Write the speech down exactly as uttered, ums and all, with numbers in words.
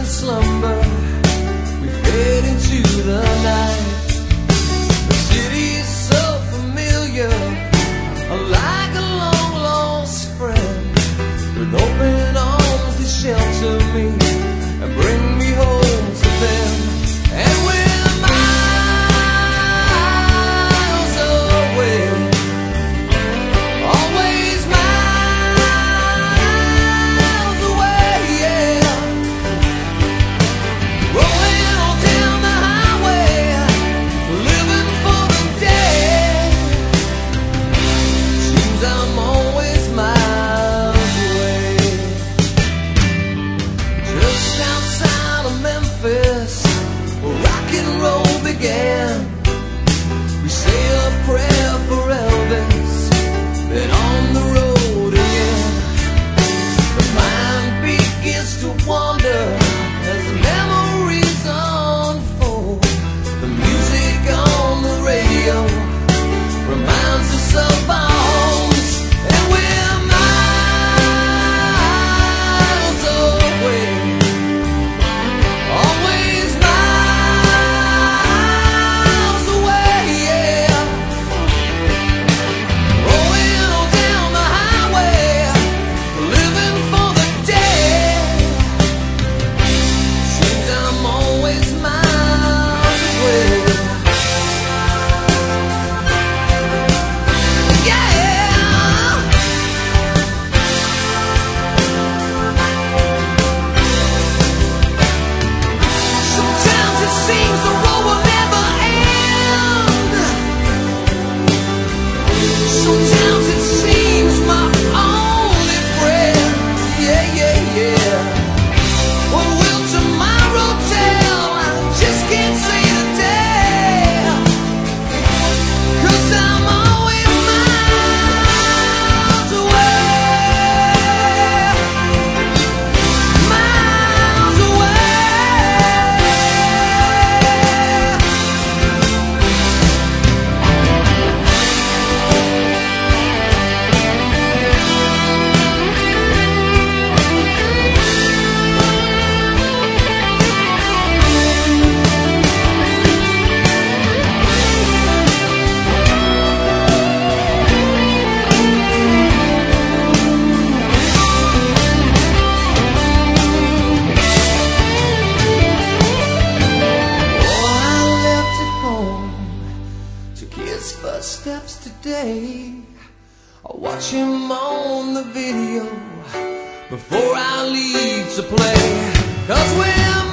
slumber, we fade into the night. The city's so familiar, like a long lost friend. With open arms they shelter me and bring me home to them. And we're miles away, always miles away, yeah. Rolling on down the highway, living for the day. Seems I'm always miles away. Just outside of Memphis, where rock and roll began, we say a prayer for Elvis, then on the road again. The mind begins to wander as memories unfold. The music on the radio reminds us of our homes, and we're miles away, always miles away, yeah. Rolling on down the highway, living for the day. Seems I'm always miles away. Yeah. Sometimes it seems the road will never end. Sometimes it seems my only friend. Yeah, yeah, yeah. What will tomorrow tell? I just can't say today. 'Cause I'm always miles away, miles away. Oh, I left at home, took his first steps today. I watch him on the video before I leave to play. 'Cause we're